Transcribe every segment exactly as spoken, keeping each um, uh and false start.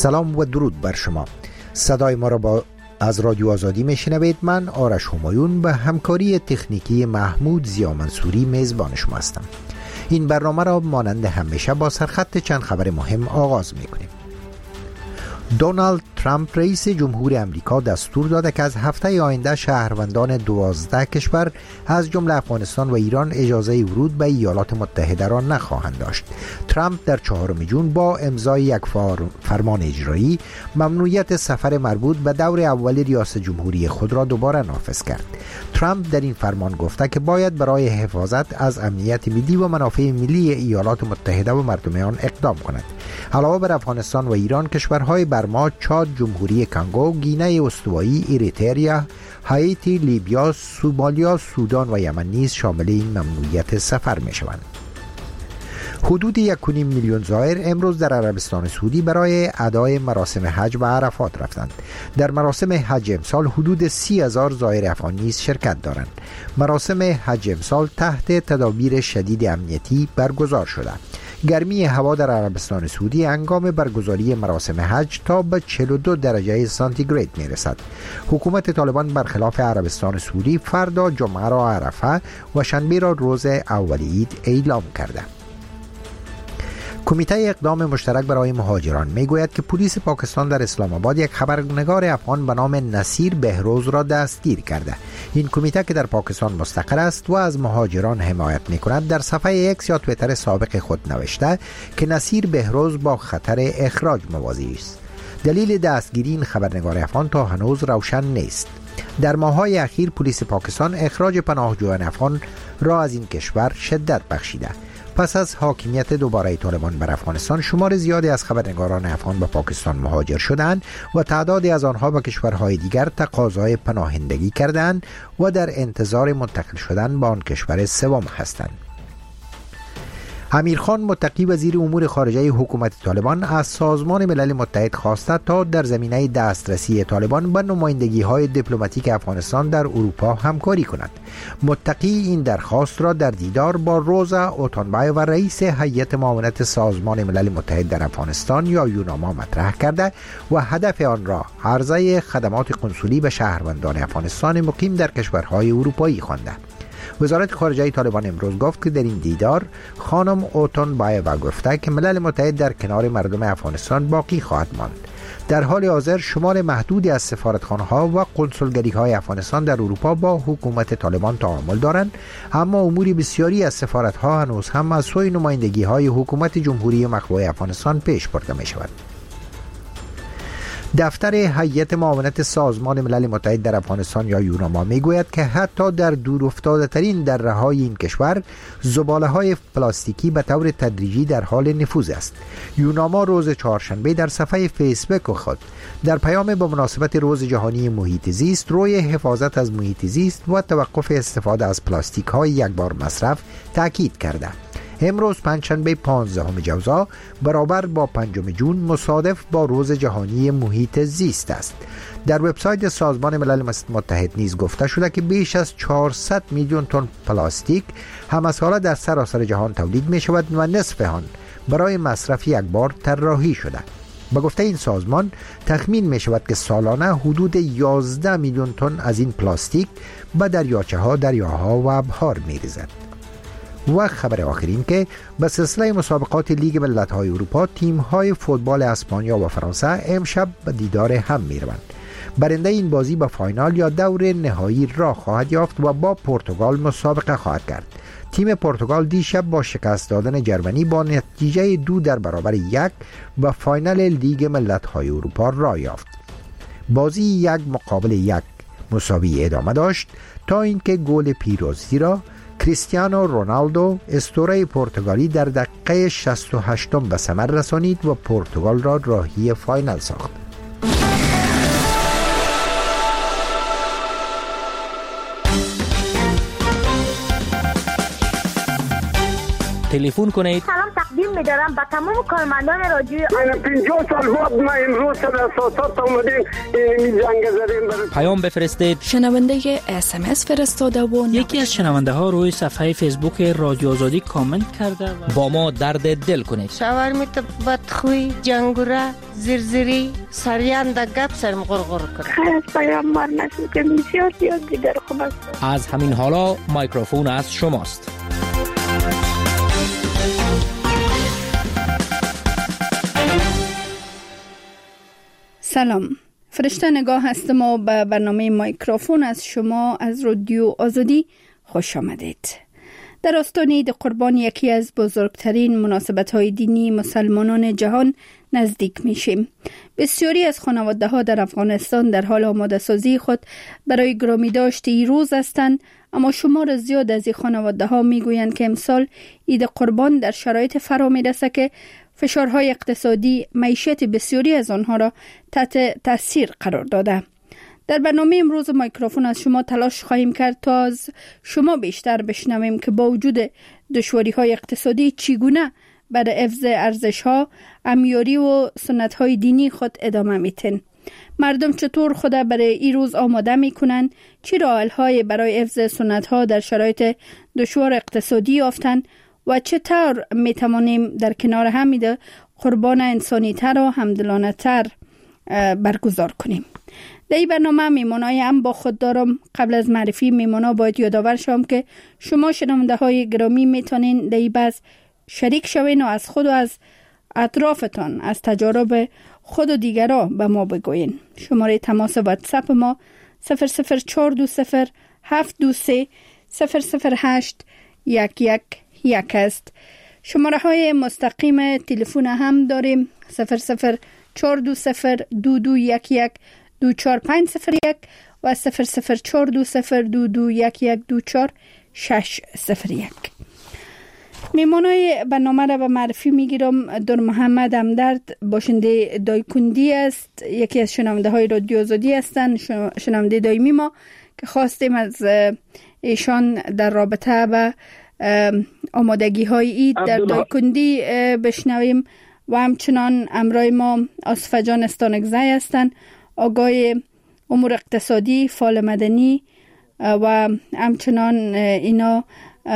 سلام و درود بر شما. صدای ما را با از رادیو آزادی میشنوید. من آرش همایون به همکاری تکنیکی محمود زیا منصوری میزبان شما هستم. این برنامه را مانند همیشه با سرخط چند خبر مهم آغاز میکنیم. دونالد ترامپ رئیس جمهور امریکا دستور داده که از هفته آینده شهروندان دوازده کشور از جمله افغانستان و ایران اجازه ورود به ایالات متحده را نخواهند داشت. ترامپ در چهارم ژوئن با امضای یک فرمان اجرایی ممنوعیت سفر مربوط به دور اول ریاست جمهوری خود را دوباره نافذ کرد. ترامپ در این فرمان گفته که باید برای حفاظت از امنیت ملی و منافع ملی ایالات متحده و مردم آن اقدام کند. علاوه بر افغانستان و ایران، کشورهای برما، چاد، جمهوری کنگو، گینه استوایی، اریتریا، هایتی، لیبیا، سومالیا، سودان و یمن نیز شامل این ممنوعیت سفر می شوند. حدود یک و نیم میلیون زائر امروز در عربستان سعودی برای ادای مراسم حج به عرفات رفتند. در مراسم حج امسال حدود سی هزار زائر افغان نیز شرکت دارند. مراسم حج امسال تحت تدابیر شدید امنیتی برگزار شده. گرمی هوا در عربستان سعودی هنگام برگزاری مراسم حج تا به چهل و دو درجه سانتیگراد می رسد. حکومت طالبان برخلاف عربستان سعودی فردا جمعه را عرفه و شنبه را روز اول عید اعلام کرده. کمیته اقدام مشترک برای مهاجران میگوید که پلیس پاکستان در اسلام آباد یک خبرنگار افغان به نام نصیر بهروز را دستگیر کرده. این کمیته که در پاکستان مستقر است و از مهاجران حمایت میکند در صفحه ایکس یا توییتر سابق خود نوشته که نصیر بهروز با خطر اخراج مواجه است. دلیل دستگیری این خبرنگار افغان تا هنوز روشن نیست. در ماه‌های اخیر پلیس پاکستان اخراج پناهجویان افغان را از این کشور شدت بخشیده. پس از حاکمیت دوباره طالبان بر افغانستان، شمار زیادی از خبرنگاران افغان به پاکستان مهاجر شدند و تعدادی از آنها به کشورهای دیگر تقاضای پناهندگی کردند و در انتظار منتقل شدن به آن کشور سوم هستند. امیر خان متقی وزیر امور خارجه حکومت طالبان از سازمان ملل متحد خواسته تا در زمینه دسترسی طالبان به نمایندگی‌های دیپلماتیک افغانستان در اروپا همکاری کند. متقی این درخواست را در دیدار با روزا اوتانبای و رئیس هیئت معاونت سازمان ملل متحد در افغانستان یا یوناما مطرح کرده و هدف آن را عرضه خدمات قنسولی به شهروندان افغانستان مقیم در کشورهای اروپایی خوانده. وزارت خارجه طالبان امروز گفت که در این دیدار خانم اوتانبایوا گفته که ملل متحد در کنار مردم افغانستان باقی خواهد ماند. در حال حاضر شمار محدودی از سفارتخانه‌ها و قنسولگری‌های افغانستان در اروپا با حکومت طالبان تعامل دارند، اما امور بسیاری از سفارت‌ها هنوز هم از سوی نمایندگی‌های حکومت جمهوری مخلوع افغانستان پیش برده می‌شود. دفتر هیئت معاونت سازمان ملل متحد در افغانستان یا یوناما میگوید که حتی در دورافتاده ترین دره‌های این کشور زباله‌های پلاستیکی به طور تدریجی در حال نفوذ است. یوناما روز چهارشنبه در صفحه فیسبوک خود در پیام به مناسبت روز جهانی محیط زیست روی حفاظت از محیط زیست و توقف استفاده از پلاستیک‌های یک بار مصرف تاکید کرده. امروز پنجشنبه پانزدهم جوزا برابر با پنجم ژوئن مصادف با روز جهانی محیط زیست است. در وبسایت سازمان ملل متحد نیز گفته شده که بیش از چهارصد میلیون تن پلاستیک همساله در سراسر جهان تولید می شود و نصف آن برای مصرف یک بار طراحی شده. به گفته این سازمان تخمین می شود که سالانه حدود یازده میلیون تن از این پلاستیک به دریاچه ها، دریاها و ابحار می ریزد. و خبر آخرین که به سلسله مسابقات لیگ ملت‌های اروپا تیم‌های فوتبال اسپانیا و فرانسه امشب به دیدار هم می‌روند. برنده این بازی به فاینال یا دور نهایی راه خواهد یافت و با پرتغال مسابقه خواهد کرد. تیم پرتغال دیشب با شکست دادن جرمنی با نتیجه دو در برابر یک به فاینال لیگ ملت‌های اروپا راه یافت. بازی یک مقابل یک مساوی ادامه داشت تا اینکه گل پیروزی را کریستیانو رونالدو اسطوره پرتغالی در دقیقه شصت و هشت به ثمر رسانید و پرتغال را راهی فاینال ساخت. تلفن کنید. سلام تقدیم می‌دارم به تمام کارمندان رادیو. پنجاه سال بعد ما امروز سر اساسات اومدیم این جنگ زدیم. پیام بفرستید. شنونده اس ام اس فرستاده و یکی از شنونده ها روی صفحه فیسبوک رادیو آزادی کامنت کرده و با ما درد دل کنید. شاورمیت بدخوی جنگوره زرزری سریان دا گپ سرم غرغر کرد. خیلی پیامبر نشد که بسیار زیاد دیگر خوب است. از همین حالا میکروفون از شماست. سلام، فرشته نگاه هستم و به برنامه میکروفون از شما از رادیو آزادی خوش آمدید. در آستان عید قربان، یکی از بزرگترین مناسبت‌های دینی مسلمانان جهان نزدیک میشیم. بسیاری از خانواده‌ها در افغانستان در حال آماده سازی خود برای گرامی داشت این روز هستند، اما شمار زیاد از این خانواده‌ها میگویند که امسال عید قربان در شرایط فرا میرسه که فشارهای اقتصادی معیشت بسیاری از آنها را تحت تاثیر قرار داده. در برنامه امروز میکروفون از شما تلاش خواهیم کرد تا از شما بیشتر بشنویم که با وجود دشواری‌های اقتصادی چگونه بر حفظ ارزش‌ها، امیاری و سنت‌های دینی خود ادامه میتن. مردم چطور خود برای این روز آماده میکنن؟ چه راه‌حل‌های برای حفظ سنت‌ها در شرایط دشوار اقتصادی یافتن و چطور میتوانیم در کنار هم قربان انسانی‌تر و همدلانه‌تر برگزار کنیم؟ در این برنامه میمانای هم با خود دارم. قبل از معرفی میمانا باید یادآور شوم که شما شنونده های گرامی میتونین در این بحث شریک شوین و از خود و از اطرافتان از تجارب خود و دیگران به ما بگوین. شماره تماس واتساپ ما صفر صفر چهار دو صفر هفت دو سه صفر صفر هشت یک یک یک است. شماره های مستقیم تلفن هم داریم صفر صفر چهار دو صفر دو دو یک یک دو چهار پنج صفر یک و صفر صفر چهار دو صفر دو دو یک یک دو چهار شش صفر یک. میمانای برنامه را به معرفی میگیرم. در محمد همدرد باشنده دایکندی است، یکی از شنونده های رادیو آزادی هستند، شنونده دایمی ما که خواستیم از ایشان در رابطه با آمادگی های عید در دایکندی بشنویم و همچنان امرای ما آصفه جان استانگزی هستند، آگای امور اقتصادی، فعال مدنی و همچنان اینا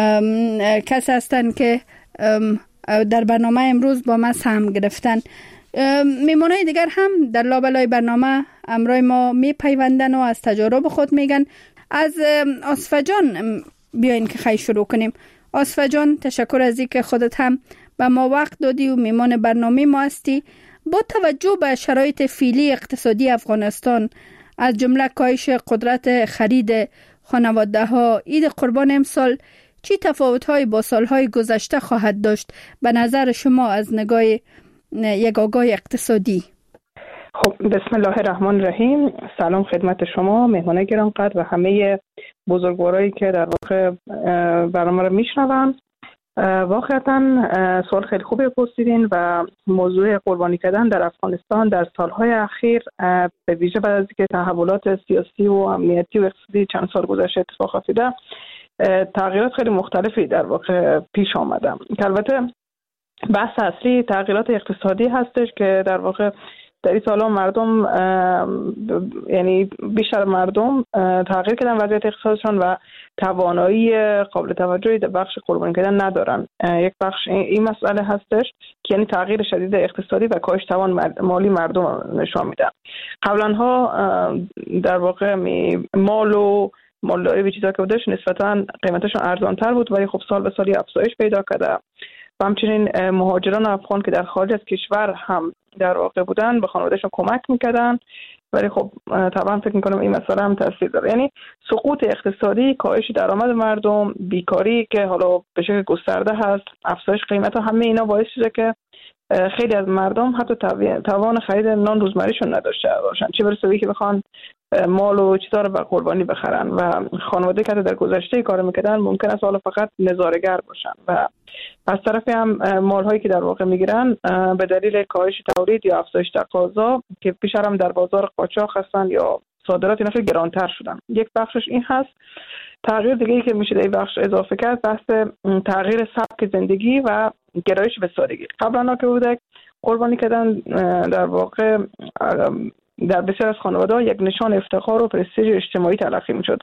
کس هستند که در برنامه امروز با ما سهم گرفتن. میمونای دیگر هم در لابلای برنامه امرای ما می پیوندن و از تجارب خود میگن. از آصفه جان بیاین که خیلی شروع کنیم. آصفه جان، تشکر از اینکه خودت هم به ما وقت دادی و میمان برنامه ما هستی. با توجه به شرایط فعلی اقتصادی افغانستان، از جمله کاهش قدرت خرید خانواده ها، عید قربان امسال چی تفاوت‌های با سال‌های گذشته خواهد داشت به نظر شما از نگاه یک آگاه اقتصادی؟ خب، بسم الله الرحمن الرحیم. سلام خدمت شما مهمان گرانقدر و همه بزرگوارایی که در واقع برنامه رو میشنون. واقعا سوال خیلی خوبی پرسیدین و موضوع قربانی کردن در افغانستان در سالهای اخیر به ویژه بعد از اینکه تحولات سیاسی و امنیتی و اقتصادی چند سال گذشته اتفاق افتاده، تغییرات خیلی مختلفی در واقع پیش آمده. البته بحث اصلی تغییرات اقتصادی هستش که در واقع در این سالها مردم یعنی بیشتر مردم تغییر کردن وضعیت اقتصادشون و توانایی قابل توجهی در بخش قربانی کردن ندارن. یک بخش این مسئله هستش که یعنی تغییر شدید اقتصادی و کاهش توان مالی مردم نشان میده. قبلا ها در واقع مال و مالداری به چیزا که بودش نسبتا قیمتشون ارزانتر بود، ولی خب سال به سال افزایش پیدا کرده و همچنین مهاجران افغان که در خارج از کشور هم در واقع بودن به خانوادهشون کمک میکردن، ولی خب طبعا فکر میکنم این مسئله هم تاثیر داره. یعنی سقوط اقتصادی، کاهش درآمد مردم، بیکاری که حالا به شکل گسترده هست، افزایش قیمت ها، همه اینا باعث شده که خیلی از مردم حتی توان خرید نان روزمرهشون نداشته باشن، چه برسه به که بخوان مال و چیزا رو به قربانی بخرن و خانواده که در گذشته کار میکردن ممکن است حالا فقط نظاره‌گر باشن و از طرفی هم مال هایی که در واقع میگیرن به دلیل کاهش تولید یا افزایش تقاضا که بیشتر هم در بازار قاچاق هستن یا صادرات اینا خیلی گرانتر شدن. یک بخشش این هست. تغییر دیگه ای که میشه در این بخش اضافه کرد بحث تغییر سبک زندگی و گرایش به سادگی. قبلا که بوده قربانی کردن در واقع در بسیار از خانواده‌ها یک نشان افتخار و پرستیژ اجتماعی تلقی میشد.